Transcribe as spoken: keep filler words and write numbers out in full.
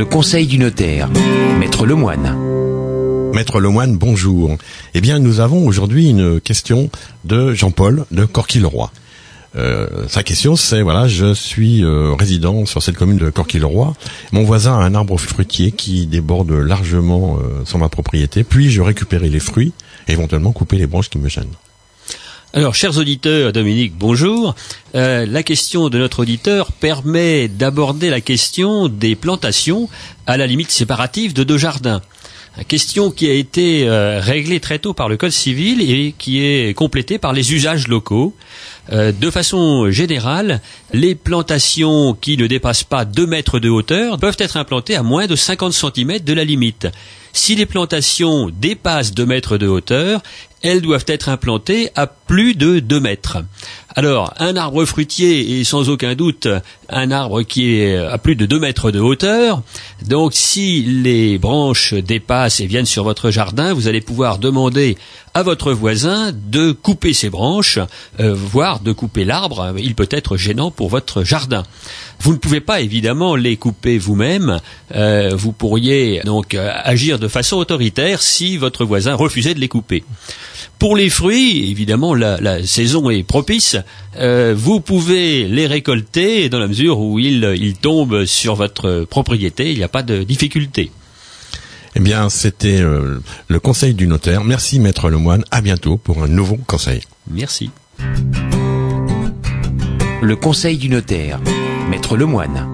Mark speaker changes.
Speaker 1: Le conseil du notaire, Maître Lemoine.
Speaker 2: Maître Lemoine, bonjour. Eh bien, nous avons aujourd'hui une question de Jean-Paul de Corquille-le-Roi. Euh, sa question, c'est, voilà, je suis euh, résident sur cette commune de Corquille-le-Roi. Mon voisin a un arbre fruitier qui déborde largement euh, sur ma propriété. Puis-je récupérer les fruits et éventuellement couper les branches qui me gênent?
Speaker 3: Alors, chers auditeurs, Dominique, bonjour. Euh, la question de notre auditeur permet d'aborder la question des plantations à la limite séparative de deux jardins. Une question qui a été euh, réglée très tôt par le Code civil et qui est complétée par les usages locaux. Euh, de façon générale, les plantations qui ne dépassent pas deux mètres de hauteur peuvent être implantées à moins de cinquante centimètres de la limite. Si les plantations dépassent deux mètres de hauteur, elles doivent être implantées à plus de deux mètres. Alors, un arbre fruitier est sans aucun doute un arbre qui est à plus de deux mètres de hauteur. Donc, si les branches dépassent et viennent sur votre jardin, vous allez pouvoir demander à votre voisin de couper ces branches, euh, voire de couper l'arbre. Il peut être gênant pour votre jardin. Vous ne pouvez pas évidemment les couper vous-même. Euh, vous pourriez donc euh, agir de façon autoritaire si votre voisin refusait de les couper. Pour les fruits, évidemment, la, la saison est propice. Euh, vous pouvez les récolter dans la mesure où ils, ils tombent sur votre propriété. Il n'y a pas de difficulté.
Speaker 2: Eh bien, c'était euh, le conseil du notaire. Merci, Maître Lemoine. À bientôt pour un nouveau conseil.
Speaker 3: Merci.
Speaker 1: Le conseil du notaire, Maître Lemoine.